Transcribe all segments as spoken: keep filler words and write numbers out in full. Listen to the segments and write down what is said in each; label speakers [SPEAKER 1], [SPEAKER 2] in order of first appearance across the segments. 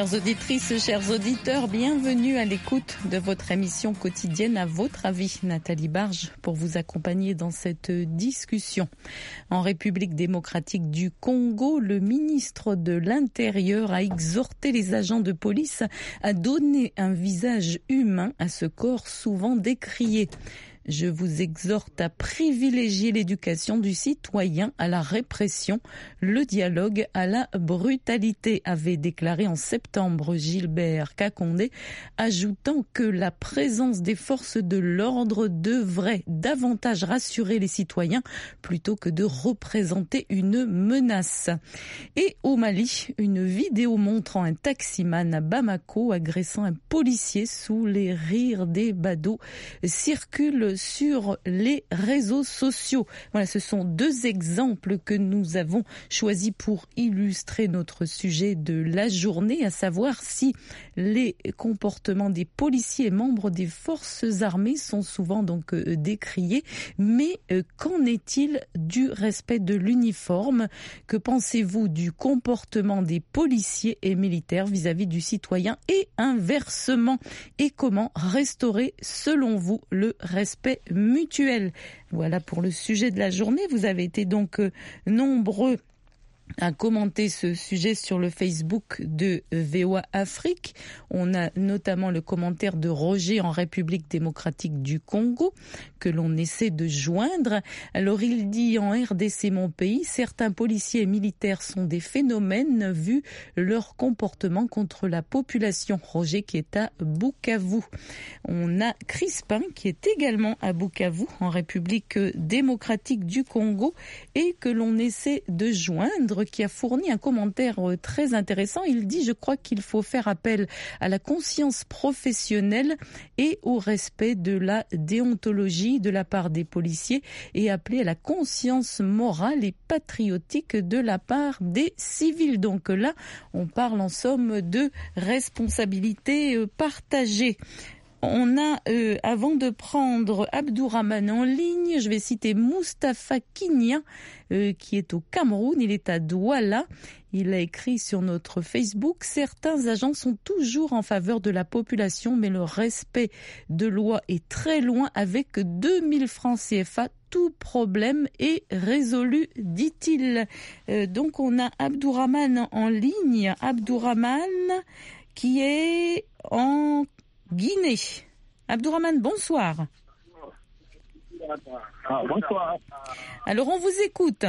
[SPEAKER 1] Chères auditrices, chers auditeurs, bienvenue à l'écoute de votre émission quotidienne À votre avis. Nathalie Barge pour vous accompagner dans cette discussion. En République démocratique du Congo, le ministre de l'Intérieur a exhorté les agents de police à donner un visage humain à ce corps souvent décrié. Je vous exhorte à privilégier l'éducation du citoyen à la répression, le dialogue à la brutalité, avait déclaré en septembre Gilbert Kakondé, ajoutant que la présence des forces de l'ordre devrait davantage rassurer les citoyens plutôt que de représenter une menace. Et au Mali, une vidéo montrant un taximan à Bamako agressant un policier sous les rires des badauds circule sur les réseaux sociaux. Voilà, ce sont deux exemples que nous avons choisis pour illustrer notre sujet de la journée, à savoir si les comportements des policiers et membres des forces armées sont souvent donc euh, décriés, mais euh, qu'en est-il du respect de l'uniforme? Que pensez-vous du comportement des policiers et militaires vis-à-vis du citoyen et inversement? Et comment restaurer, selon vous, le respect mutuel? Voilà pour le sujet de la journée. Vous avez été donc euh, nombreux à commenter ce sujet sur le Facebook de V O A Afrique. On a notamment le commentaire de Roger en République démocratique du Congo que l'on essaie de joindre. Alors il dit en R D C mon pays, certains policiers et militaires sont des phénomènes vu leur comportement contre la population. Roger qui est à Bukavu. On a Crispin qui est également à Bukavu en République démocratique du Congo et que l'on essaie de joindre, qui a fourni un commentaire très intéressant. Il dit « Je crois qu'il faut faire appel à la conscience professionnelle et au respect de la déontologie de la part des policiers et appeler à la conscience morale et patriotique de la part des civils. » Donc là, on parle en somme de responsabilité partagée. On a, euh, avant de prendre Abdourahmane en ligne, je vais citer Moustapha Kinia, euh, qui est au Cameroun, il est à Douala. Il a écrit sur notre Facebook « Certains agents sont toujours en faveur de la population, mais le respect de loi est très loin avec deux mille francs C F A. Tout problème est résolu, dit-il. Euh, donc on a Abdourahmane en ligne. Abdourahmane qui est en Guinée. Abdourahmane, bonsoir.
[SPEAKER 2] Ah, bonsoir.
[SPEAKER 1] Alors, on vous écoute.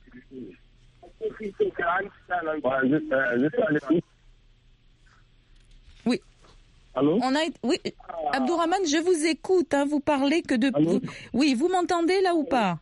[SPEAKER 1] Oui.
[SPEAKER 2] Allô?
[SPEAKER 1] On a, oui. Abdourahmane, je vous écoute. Hein, vous parlez que de... Vous, oui, vous m'entendez là ou pas?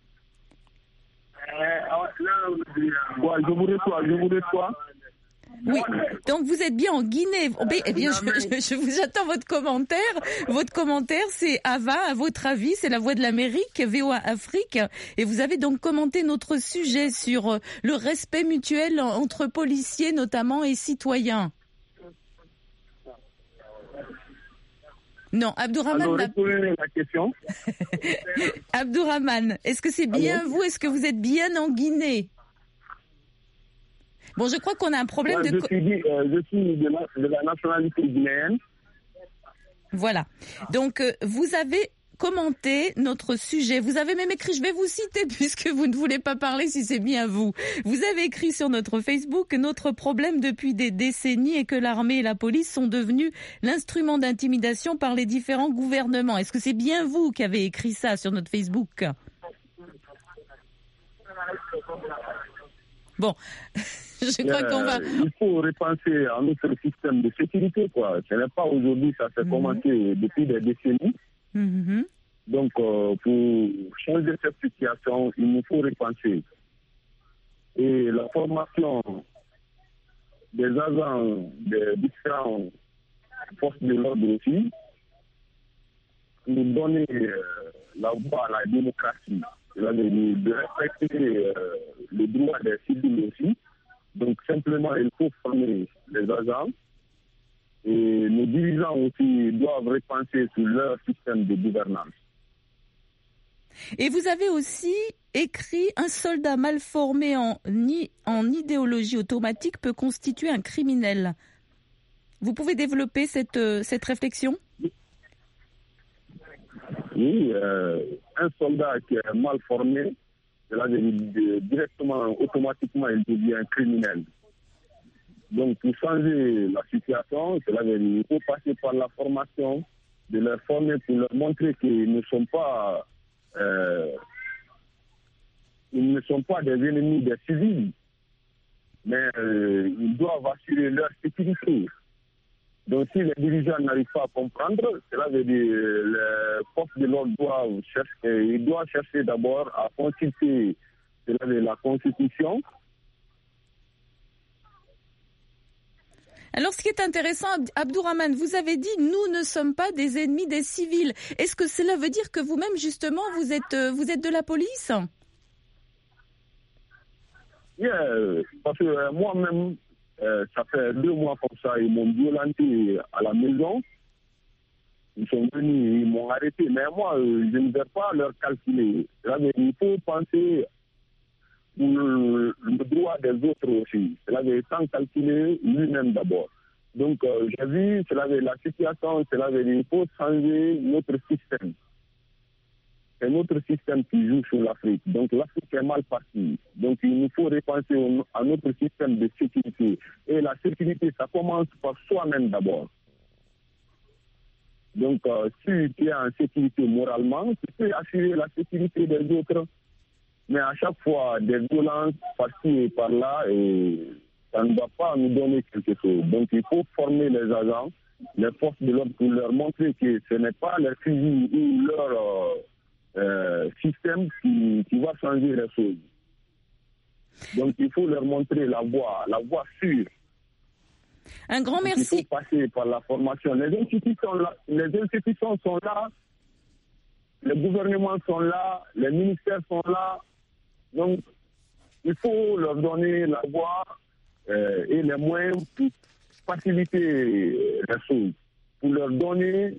[SPEAKER 2] Ouais, je vous reçois, je vous reçois.
[SPEAKER 1] Oui, donc vous êtes bien en Guinée. Eh bien, je, je, je vous attends votre commentaire. Votre commentaire, c'est Ava, à votre avis, c'est la voix de l'Amérique, V O A Afrique. Et vous avez donc commenté notre sujet sur le respect mutuel entre policiers notamment et citoyens. Non, Abdourahmane...
[SPEAKER 2] Alors, répondez la question.
[SPEAKER 1] Abdourahmane, est-ce que c'est bien Alors vous? Est-ce que vous êtes bien en Guinée? Bon, je crois qu'on a un problème
[SPEAKER 2] ouais,
[SPEAKER 1] de...
[SPEAKER 2] Je suis, euh, je suis de, la, de la nationalité guinéenne.
[SPEAKER 1] Voilà. Donc, euh, vous avez commenté notre sujet. Vous avez même écrit, je vais vous citer puisque vous ne voulez pas parler si c'est bien vous. Vous avez écrit sur notre Facebook que notre problème depuis des décennies est que l'armée et la police sont devenus l'instrument d'intimidation par les différents gouvernements. Est-ce que c'est bien vous qui avez écrit ça sur notre Facebook? Bon, je crois euh, qu'on va...
[SPEAKER 2] Il faut repenser à notre système de sécurité, quoi. Ce n'est pas aujourd'hui, ça s'est mmh. commencé depuis des décennies. Mmh. Donc, euh, pour changer cette situation, il nous faut repenser. Et la formation des agents des différentes forces de l'ordre aussi, nous donner euh, la voie à la démocratie. De, de respecter euh, le droit des civils aussi. Donc simplement, il faut former les agents et nos dirigeants aussi doivent repenser sur leur système de gouvernance.
[SPEAKER 1] Et vous avez aussi écrit « Un soldat mal formé en, en idéologie automatique peut constituer un criminel ». Vous pouvez développer cette, euh, cette réflexion ?
[SPEAKER 2] Oui, euh, un soldat qui est mal formé, cela veut dire directement, automatiquement, il devient criminel. Donc, pour changer la situation, cela veut dire qu'il faut passer par la formation, de leur former pour leur montrer qu'ils ne sont pas, euh, ils ne sont pas des ennemis des civils, mais euh, ils doivent assurer leur sécurité. Donc, si les dirigeants n'arrivent pas à comprendre, cela veut dire que les forces de l'ordre doivent chercher, ils doivent chercher d'abord à consulter cela veut dire la Constitution.
[SPEAKER 1] Alors, ce qui est intéressant, Abdourahmane, vous avez dit « nous ne sommes pas des ennemis des civils ». Est-ce que cela veut dire que vous-même, justement, vous êtes, vous êtes de la police ?
[SPEAKER 2] Yeah, parce que euh, moi-même, euh, ça fait deux mois comme ça, ils m'ont violenté à la maison. Ils sont venus, ils m'ont arrêté. Mais moi, euh, je ne vais pas leur calculer. C'est-à-dire, il faut penser pour le, le droit des autres aussi. C'est-à-dire, sans calculer lui-même d'abord. Donc, euh, j'ai vu, c'est-à-dire, la situation, c'est-à-dire, il faut changer notre système. C'est notre système qui joue sur l'Afrique. Donc l'Afrique est mal partie. Donc il nous faut repenser à notre système de sécurité. Et la sécurité, ça commence par soi-même d'abord. Donc euh, si tu es en sécurité moralement, tu peux assurer la sécurité des autres. Mais à chaque fois, des violences par-ci et par-là, et ça ne va pas nous donner quelque chose. Donc il faut former les agents, les forces de l'ordre pour leur montrer que ce n'est pas leur fusil ou leur... Euh, Euh, système qui, qui va changer les choses. Donc il faut leur montrer la voie, la voie sûre.
[SPEAKER 1] Un grand
[SPEAKER 2] Donc,
[SPEAKER 1] merci.
[SPEAKER 2] Il faut passer par la formation. Les institutions, là, les institutions sont là, les gouvernements sont là, les ministères sont là. Donc il faut leur donner la voie euh, et les moyens pour faciliter les choses, pour leur donner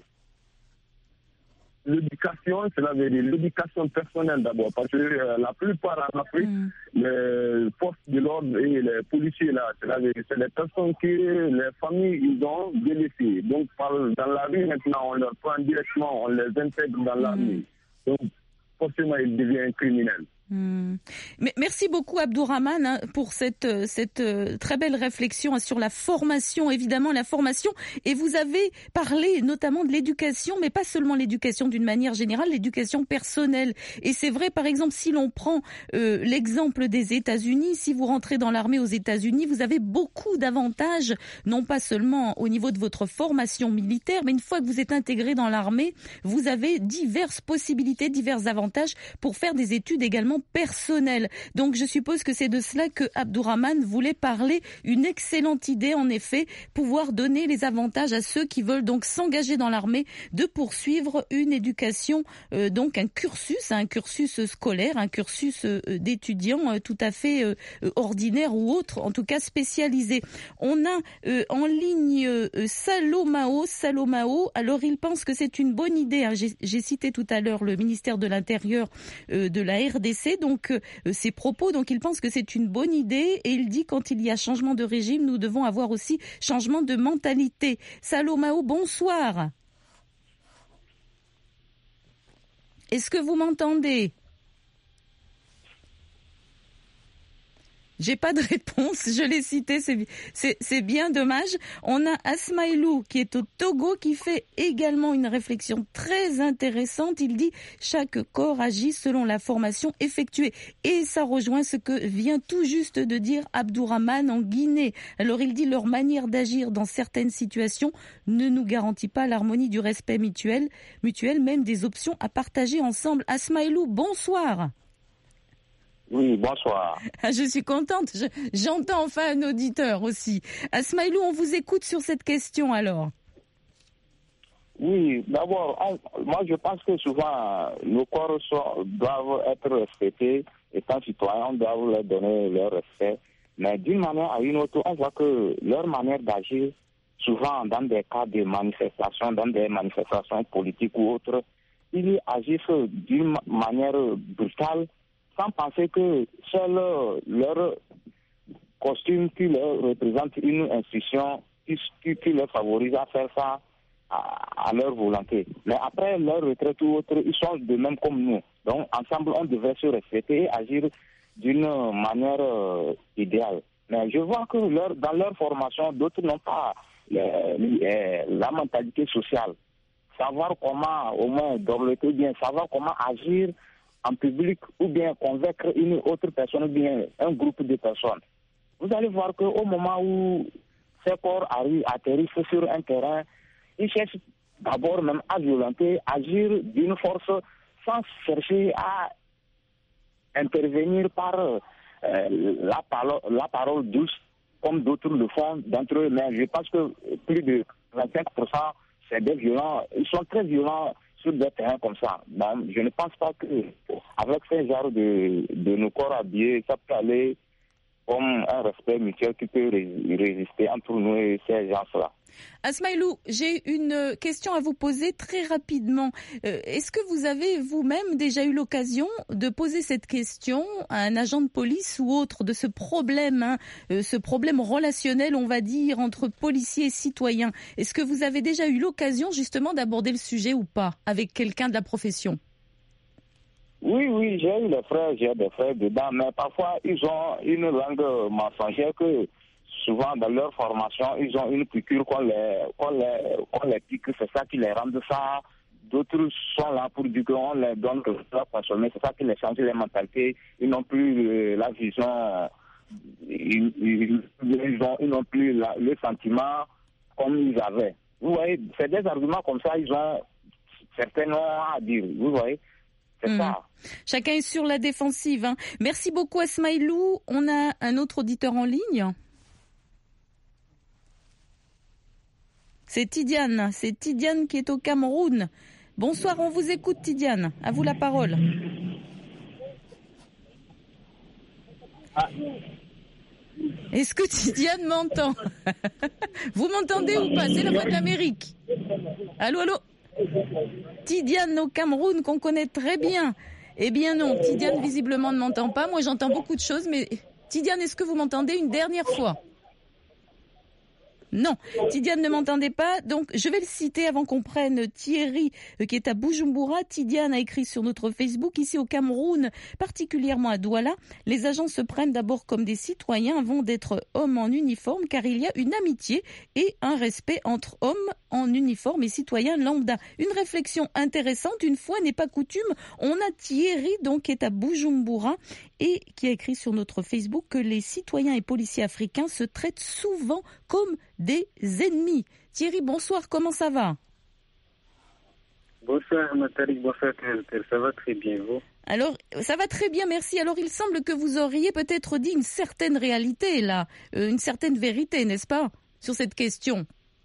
[SPEAKER 2] l'éducation, c'est la vérité, l'éducation personnelle d'abord, parce que euh, la plupart en Afrique, mm. les forces de l'ordre et les policiers là, c'est la vérité, c'est les personnes que les familles ils ont délaissées. Donc par, dans la rue maintenant, on leur prend directement, on les intègre dans mm. l'armée. Donc forcément, ils deviennent criminels.
[SPEAKER 1] Mmh. Merci beaucoup Abdourahmane hein, pour cette, cette euh, très belle réflexion hein, sur la formation, évidemment la formation. Et vous avez parlé notamment de l'éducation, mais pas seulement l'éducation d'une manière générale, l'éducation personnelle. Et c'est vrai, par exemple, si l'on prend euh, l'exemple des États-Unis, si vous rentrez dans l'armée aux États-Unis, vous avez beaucoup d'avantages, non pas seulement au niveau de votre formation militaire, mais une fois que vous êtes intégré dans l'armée, vous avez diverses possibilités, divers avantages pour faire des études également personnel. Donc je suppose que c'est de cela que Abdourahmane voulait parler. Une excellente idée en effet, pouvoir donner les avantages à ceux qui veulent donc s'engager dans l'armée de poursuivre une éducation, euh, donc un cursus, un cursus scolaire, un cursus euh, d'étudiants euh, tout à fait euh, ordinaire ou autre, en tout cas spécialisé. On a euh, en ligne euh, Salomao, Salomao. Alors il pense que c'est une bonne idée. Hein. J'ai, j'ai cité tout à l'heure le ministère de l'Intérieur euh, de la R D C. Donc euh, ses propos, donc il pense que c'est une bonne idée et il dit quand il y a changement de régime, nous devons avoir aussi changement de mentalité. Salomao, bonsoir. Est-ce que vous m'entendez ? J'ai pas de réponse, je l'ai cité, c'est, c'est, c'est bien dommage. On a Asmaïlou qui est au Togo qui fait également une réflexion très intéressante. Il dit « Chaque corps agit selon la formation effectuée ». Et ça rejoint ce que vient tout juste de dire Abdourahmane en Guinée. Alors il dit « Leur manière d'agir dans certaines situations ne nous garantit pas l'harmonie du respect mutuel, mutuel même des options à partager ensemble ». Asmaïlou, bonsoir.
[SPEAKER 3] Oui, bonsoir.
[SPEAKER 1] Je suis contente. Je, j'entends enfin un auditeur aussi. Asmaïlou, on vous écoute sur cette question alors.
[SPEAKER 3] Oui, d'abord, on, moi je pense que souvent nos corps sont, doivent être respectés. Étant citoyens, on doit leur donner leur respect. Mais d'une manière à une autre, on voit que leur manière d'agir, souvent dans des cas de manifestations, dans des manifestations politiques ou autres, ils agissent d'une manière brutale, sans penser que seul leur costume qui leur représente une institution qui, qui, qui les favorisent à faire ça à, à leur volonté. Mais après leur retraite ou autre, ils sont de même comme nous. Donc ensemble, on devrait se respecter et agir d'une manière euh, idéale. Mais je vois que leur, dans leur formation, d'autres n'ont pas les, les, la mentalité sociale. Savoir comment au moins dorloter bien, savoir comment agir en public ou bien convaincre une autre personne ou bien un groupe de personnes. Vous allez voir qu'au moment où ces corps arrivent, atterrissent sur un terrain, ils cherchent d'abord même à violenter, agir d'une force sans chercher à intervenir par euh, la, parole, la parole douce, comme d'autres le font d'entre eux. Mais je pense que plus de vingt-cinq pour cent, c'est des violents. Ils sont très violents sur des terrains comme ça. Donc, je ne pense pas qu'avec ce genre de, de nos corps habillés, ça peut aller comme un respect mutuel qui peut résister entre nous et ces gens-là.
[SPEAKER 1] Asmaïlou, j'ai une question à vous poser très rapidement. Euh, est-ce que vous avez vous-même déjà eu l'occasion de poser cette question à un agent de police ou autre de ce problème, hein, euh, ce problème relationnel, on va dire, entre policiers et citoyens? Est-ce que vous avez déjà eu l'occasion justement d'aborder le sujet ou pas avec quelqu'un de la profession?
[SPEAKER 3] Oui, oui, j'ai eu des frères, j'ai des frères dedans, mais parfois ils ont une langue mensongère que souvent dans leur formation, ils ont une piqûre qu'on les, qu'on les, qu'on les pique, c'est ça qui les rend ça. D'autres sont là pour dire qu'on les donne que ça consommer, c'est ça qui les change les mentalités. Ils n'ont plus la vision, ils, ils, ils, ont, ils n'ont plus la, le sentiment comme ils avaient. Vous voyez, c'est des arguments comme ça, ils ont certainement à dire, vous voyez. C'est mmh. ça.
[SPEAKER 1] Chacun est sur la défensive. Hein. Merci beaucoup Asmaïlou. On a un autre auditeur en ligne. C'est Tidiane. C'est Tidiane qui est au Cameroun. Bonsoir, on vous écoute Tidiane. À vous la parole. Ah. Est-ce que Tidiane m'entend? Vous m'entendez ou pas? C'est la voix de l'Amérique. Allô, allô? Tidiane au Cameroun qu'on connaît très bien. Eh bien non, Tidiane visiblement ne m'entend pas. Moi j'entends beaucoup de choses, mais Tidiane, est-ce que vous m'entendez une dernière fois? Non, Tidiane ne m'entendait pas, donc je vais le citer avant qu'on prenne Thierry qui est à Bujumbura. Tidiane a écrit sur notre Facebook, ici au Cameroun, particulièrement à Douala, les agents se prennent d'abord comme des citoyens avant d'être hommes en uniforme, car il y a une amitié et un respect entre hommes en uniforme et citoyens lambda. Une réflexion intéressante, une fois n'est pas coutume. On a Thierry donc qui est à Bujumbura et qui a écrit sur notre Facebook que les citoyens et policiers africains se traitent souvent comme des ennemis. Thierry, bonsoir, comment ça va?
[SPEAKER 4] Bonsoir Nathalie, bonsoir Christelle, ça va très bien, vous?
[SPEAKER 1] Alors, ça va très bien, merci. Alors, il semble que vous auriez peut-être dit une certaine réalité, là, euh, une certaine vérité, n'est-ce pas, sur cette question?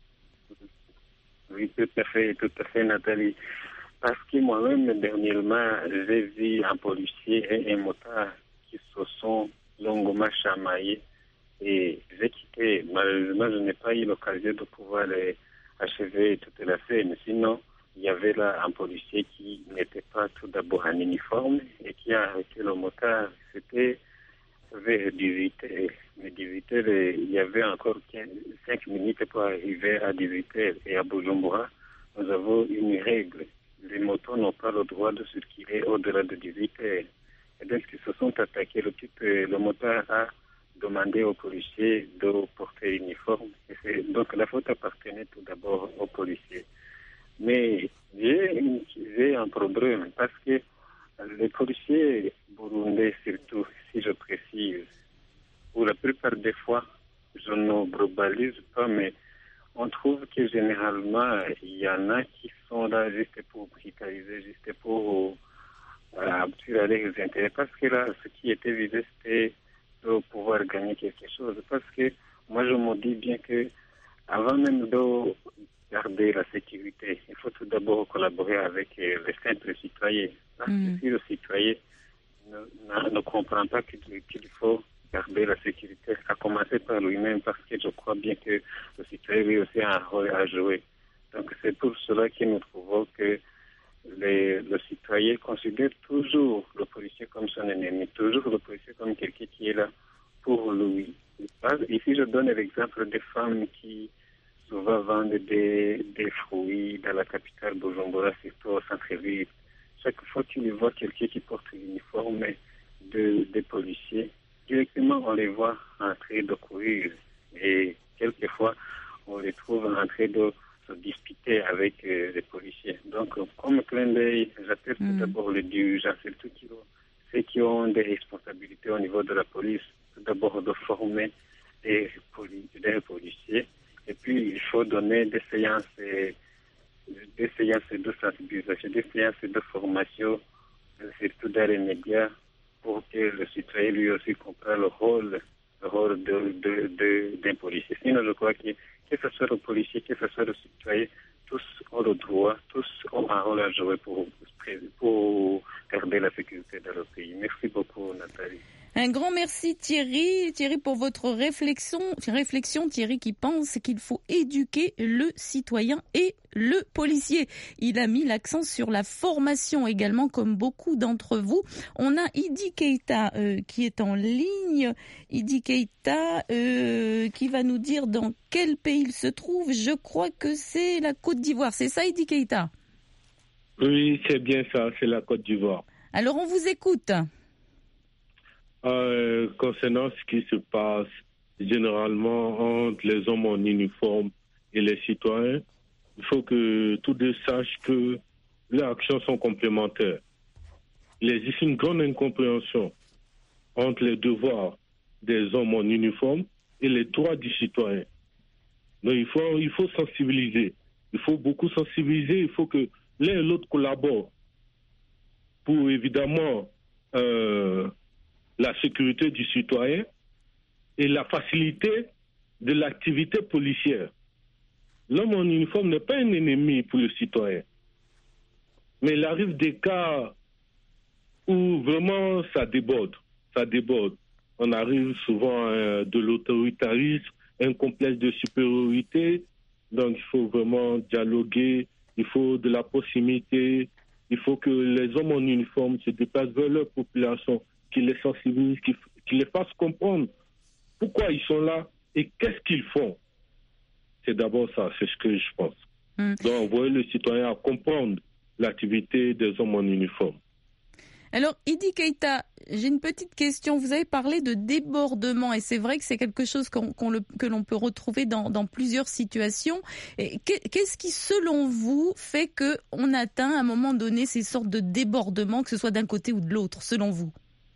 [SPEAKER 4] Oui, tout à fait, tout à fait Nathalie. Parce que moi-même, dernièrement, j'ai vu un policier et un motard qui se sont longuement chamaillés. Et j'ai quitté. Malheureusement, je n'ai pas eu l'occasion de pouvoir les achever toute la scène. Sinon, il y avait là un policier qui n'était pas tout d'abord en uniforme et qui a arrêté le motard. C'était vers dix-huit heures. Mais dix-huit heures, il y avait encore cinq minutes pour arriver à dix-huit heures. Et à Bujumbura, nous avons une règle. Les motos n'ont pas le droit de circuler au-delà de dix-huit heures. Et donc, ils se sont attaqués. Le type, le motard a demandé aux policiers de porter l'uniforme. Donc, la faute appartenait tout d'abord aux policiers. Mais j'ai, j'ai un problème parce que les policiers burundais, surtout, si je précise, pour la plupart des fois, je ne globalise pas, mais on trouve que généralement, il y en a qui sont là juste pour brutaliser, juste pour euh, les intérêts. Parce que là, ce qui était visé, c'était de pouvoir gagner quelque chose. Parce que moi, je me dis bien que avant même de garder la sécurité, il faut tout d'abord collaborer avec les simples citoyens. Parce mmh. que si le citoyen ne, ne, ne comprend pas qu'il, qu'il faut garder la sécurité, à commencer par lui-même, parce que je crois bien que le citoyen lui aussi a un rôle à jouer. Donc c'est pour cela que nous trouvons que les, le citoyen considère toujours le policier comme son ennemi, toujours le policier comme quelqu'un qui est là pour lui. Ici, je donne l'exemple des femmes qui souvent vendent des, des fruits dans la capitale Bujumbura, surtout au centre-ville. Chaque fois qu'il voit quelqu'un qui porte l'uniforme de, des policiers, directement on les voit en train de courir. Et quelquefois, on les trouve en train de se disputer avec euh, les policiers. Donc, comme clin d'œil, j'appelle mmh. d'abord les dirigeants, surtout qui ont, ceux qui ont des responsabilités au niveau de la police, d'abord de former des, poli- des policiers. Et puis, il faut donner des séances, des séances de sensibilisation, des séances de formation, surtout dans les médias, pour que le citoyen lui aussi comprenne le rôle, le rôle de, de, de, d'un policier. Sinon, je crois que, que ce soit le policier, que ce soit le citoyen, tous ont le droit, tous ont un rôle à jouer pour, pour garder la sécurité dans le pays. Merci beaucoup, Nathalie.
[SPEAKER 1] Un grand merci Thierry, Thierry pour votre réflexion, réflexion Thierry qui pense qu'il faut éduquer le citoyen et le policier. Il a mis l'accent sur la formation également comme beaucoup d'entre vous. On a Idi Keita euh, qui est en ligne. Idi Keita euh, qui va nous dire dans quel pays il se trouve. Je crois que c'est la Côte d'Ivoire. C'est ça Idi Keita ?
[SPEAKER 5] Oui, c'est bien ça, c'est la Côte d'Ivoire.
[SPEAKER 1] Alors on vous écoute.
[SPEAKER 5] Euh, concernant ce qui se passe généralement entre les hommes en uniforme et les citoyens, il faut que tous deux sachent que les actions sont complémentaires. Il existe une grande incompréhension entre les devoirs des hommes en uniforme et les droits du citoyen. Donc il faut, il faut sensibiliser. Il faut beaucoup sensibiliser. Il faut que l'un et l'autre collaborent pour évidemment euh, la sécurité du citoyen et la facilité de l'activité policière. L'homme en uniforme n'est pas un ennemi pour le citoyen. Mais il arrive des cas où vraiment ça déborde. Ça déborde. On arrive souvent à de l'autoritarisme, un complexe de supériorité. Donc il faut vraiment dialoguer, il faut de la proximité, il faut que les hommes en uniforme se déplacent vers leur population, qu'ils les sensibilisent, qu'ils, qu'ils les fassent comprendre pourquoi ils sont là et qu'est-ce qu'ils font. C'est d'abord ça, c'est ce que je pense. Mmh. Donc, envoyer le citoyen à comprendre l'activité des hommes en uniforme.
[SPEAKER 1] Alors, Idi Keita, j'ai une petite question. Vous avez parlé de débordement et c'est vrai que c'est quelque chose qu'on, qu'on le, que l'on peut retrouver dans, dans plusieurs situations. Et qu'est-ce qui, selon vous, fait qu'on atteint à un moment donné ces sortes de débordements, que ce soit d'un côté ou de l'autre, selon vous ?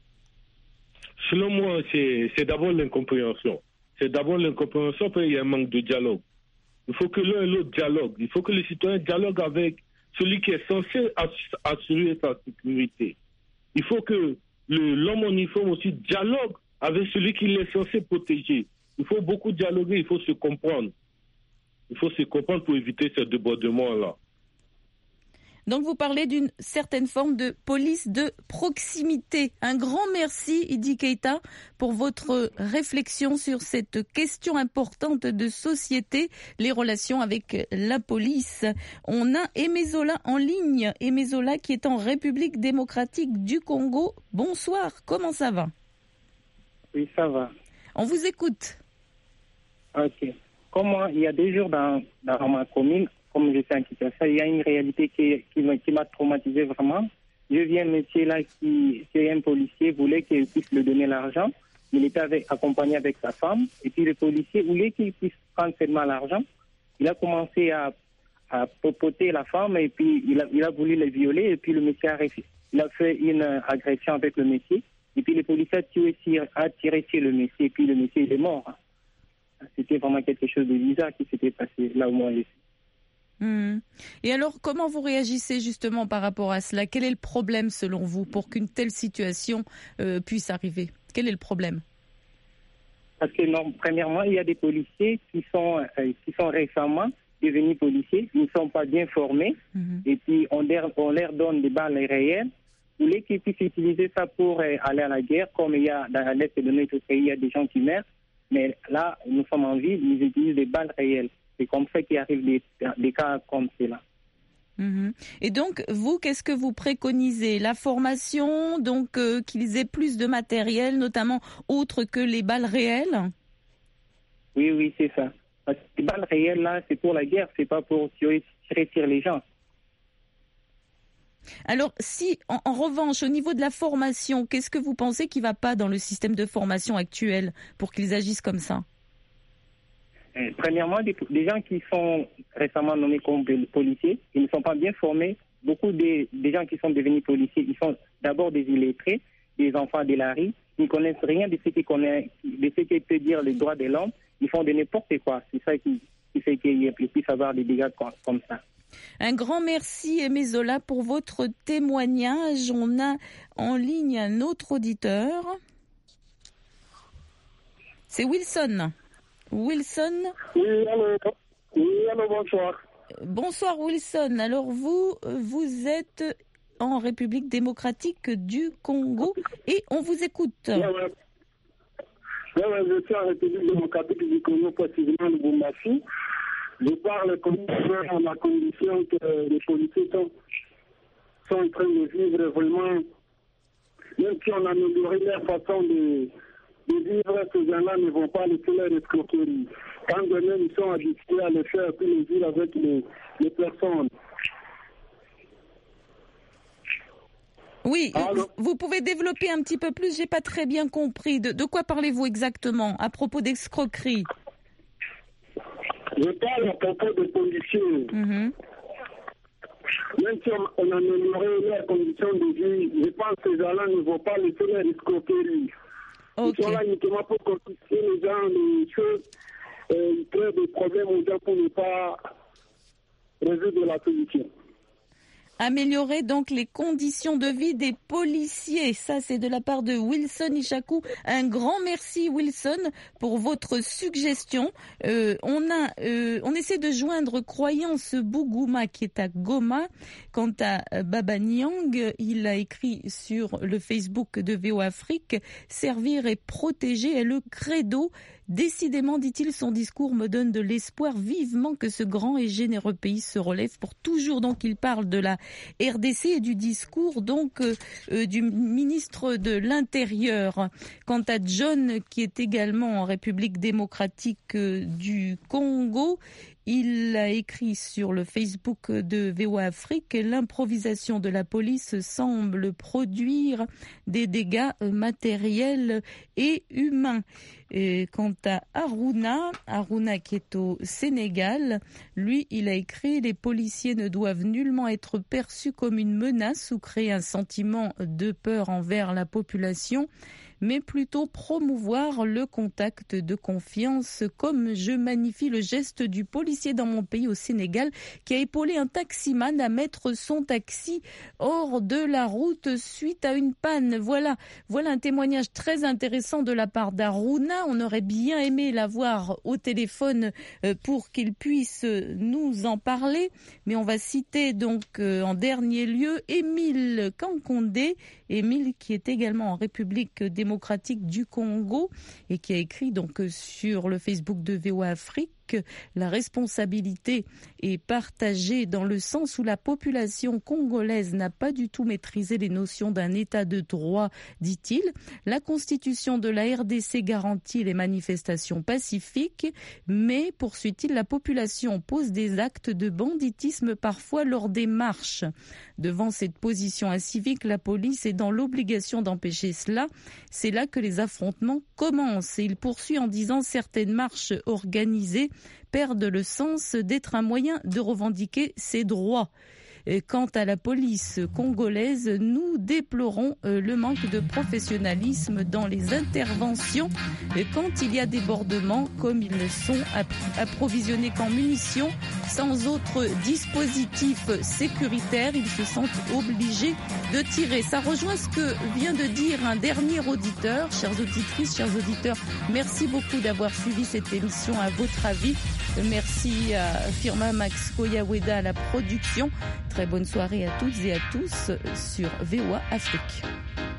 [SPEAKER 5] Selon moi, c'est, c'est d'abord l'incompréhension. C'est d'abord l'incompréhension parce qu'il y a un manque de dialogue. Il faut que l'un et l'autre dialogue. Il faut que le citoyen dialogue avec celui qui est censé assurer sa sécurité. Il faut que le, l'homme en uniforme aussi dialogue avec celui qui est censé protéger. Il faut beaucoup dialoguer, il faut se comprendre. Il faut se comprendre pour éviter ce débordement-là.
[SPEAKER 1] Donc vous parlez d'une certaine forme de police de proximité. Un grand merci Idi Keita pour votre réflexion sur cette question importante de société, les relations avec la police. On a Emezola en ligne, Emezola qui est en République démocratique du Congo. Bonsoir, comment ça va ?
[SPEAKER 6] Oui, ça va.
[SPEAKER 1] On vous écoute.
[SPEAKER 6] Ok. Comment il y a deux jours dans, dans ma commune, comme je suis en Kinshasa, il y a une réalité qui, qui, m'a, qui m'a traumatisé vraiment. Je viens un monsieur là qui, qui est un policier, voulait qu'il puisse lui donner l'argent. Il était avec, accompagné avec sa femme. Et puis le policier voulait qu'il puisse prendre seulement l'argent. Il a commencé à, à popoter la femme et puis il a, il a voulu le violer. Et puis le monsieur a, il a fait une agression avec le monsieur. Et puis le policier a tiré, a tiré sur le monsieur. Et puis le monsieur il est mort. C'était vraiment quelque chose de bizarre qui s'était passé là où moi je suis.
[SPEAKER 1] Mmh. Et alors, comment vous réagissez justement par rapport à cela ? Quel est le problème selon vous pour qu'une telle situation euh, puisse arriver ? Quel est le problème ?
[SPEAKER 6] Parce que non, premièrement, il y a des policiers qui sont, euh, qui sont récemment devenus policiers, ils ne sont pas bien formés, mmh. et puis on leur, on leur donne des balles réelles. Vous voulez qu'ils puissent utiliser ça pour euh, aller à la guerre, comme il y a dans l'est de notre pays, il y a des gens qui meurent, mais là, nous sommes en ville, ils utilisent des balles réelles. C'est comme ça qu'il arrive des, des cas comme cela.
[SPEAKER 1] Mmh. Et donc, vous, qu'est-ce que vous préconisez ? La formation, donc euh, qu'ils aient plus de matériel, notamment autre que les balles réelles ?
[SPEAKER 6] Oui, oui, c'est ça. Parce que les balles réelles, là, c'est pour la guerre, c'est pas pour tirer, tirer les gens.
[SPEAKER 1] Alors, si, en, en revanche, au niveau de la formation, qu'est-ce que vous pensez qui ne va pas dans le système de formation actuel pour qu'ils agissent comme ça ?
[SPEAKER 6] euh, Premièrement, des, des gens qui sont récemment nommés comme policiers, ils ne sont pas bien formés. Beaucoup des, des gens qui sont devenus policiers, ils sont d'abord des illettrés, des enfants de la rue. Ils ne connaissent rien de ce qui connaît, de ce qui peut dire les droits de l'homme. Ils font de n'importe quoi. C'est ça qui, qui fait qu'il puisse avoir des dégâts comme, comme ça.
[SPEAKER 1] Un grand merci, Aimé Zola, pour votre témoignage. On a en ligne un autre auditeur. C'est Wilson. Wilson.
[SPEAKER 7] Oui, allô. Oui, allô, bonsoir.
[SPEAKER 1] Bonsoir, Wilson. Alors, vous, vous êtes en République démocratique du Congo et on vous écoute.
[SPEAKER 7] Oui, oui. Oui, oui, je suis en République démocratique du Congo, précisément le Lubumbashi. Je parle comme dans la condition que les policiers sont, sont en train de vivre vraiment, même si on a amélioré leur façon de, de vivre, ces gens-là ne vont pas laisser leur escroquerie. Quand même ils sont habitués à le faire tous les jours avec les, les personnes.
[SPEAKER 1] Oui, Alors, vous pouvez développer un petit peu plus, j'ai pas très bien compris. De, de quoi parlez-vous exactement à propos d'escroquerie ?
[SPEAKER 7] Je parle à propos des policiers.
[SPEAKER 1] Mm-hmm.
[SPEAKER 7] Même si on, on a amélioré leurs conditions de vie, je pense que ces gens-là ne vont pas laisser leur escroquerie. Okay. Ils sont là uniquement pour confisquer les gens, les choses, et ils créent des problèmes aux gens pour ne pas résoudre la solution.
[SPEAKER 1] Améliorer donc les conditions de vie des policiers. Ça, c'est de la part de Wilson Ishaku. Un grand merci, Wilson, pour votre suggestion. Euh, on a, euh, on essaie de joindre Croyance Bougouma qui est à Goma. Quant à Baba Nyang, il a écrit sur le Facebook de V O Afrique « Servir et protéger est le credo ». Décidément, dit-il, son discours me donne de l'espoir vivement que ce grand et généreux pays se relève pour toujours. Donc, il parle de la R D C et du discours donc euh, euh, du ministre de l'Intérieur. Quant à John, qui est également en République démocratique euh, du Congo, il a écrit sur le Facebook de V O Afrique « L'improvisation de la police semble produire des dégâts matériels et humains ». Et quant à Aruna, Aruna qui est au Sénégal, lui, il a écrit « Les policiers ne doivent nullement être perçus comme une menace ou créer un sentiment de peur envers la population ». mais plutôt promouvoir le contact de confiance, comme je magnifie le geste du policier dans mon pays au Sénégal qui a épaulé un taximan à mettre son taxi hors de la route suite à une panne. Voilà, voilà un témoignage très intéressant de la part d'Aruna. On aurait bien aimé l'avoir au téléphone pour qu'il puisse nous en parler, mais on va citer donc en dernier lieu Émile Kankondé, Émile qui est également en République démocratique du Congo et qui a écrit donc sur le Facebook de V O Afrique « La responsabilité est partagée dans le sens où la population congolaise n'a pas du tout maîtrisé les notions d'un état de droit, dit-il. La constitution de la R D C garantit les manifestations pacifiques, mais, poursuit-il, la population pose des actes de banditisme parfois lors des marches. Devant cette position incivique, la police est dans l'obligation d'empêcher cela. C'est là que les affrontements commencent. » Et il poursuit en disant « Certaines marches organisées perdent le sens d'être un moyen de revendiquer ses droits. » Quant à la police congolaise, nous déplorons le manque de professionnalisme dans les interventions quand il y a débordement, comme ils ne sont approvisionnés qu'en munitions, sans autre dispositif sécuritaire, ils se sentent obligés de tirer. Ça rejoint ce que vient de dire un dernier auditeur. Chères auditrices, chers auditeurs, merci beaucoup d'avoir suivi cette émission à votre avis. Merci à Firma Max Koyaweda à la production. Très bonne soirée à toutes et à tous sur V O A Afrique.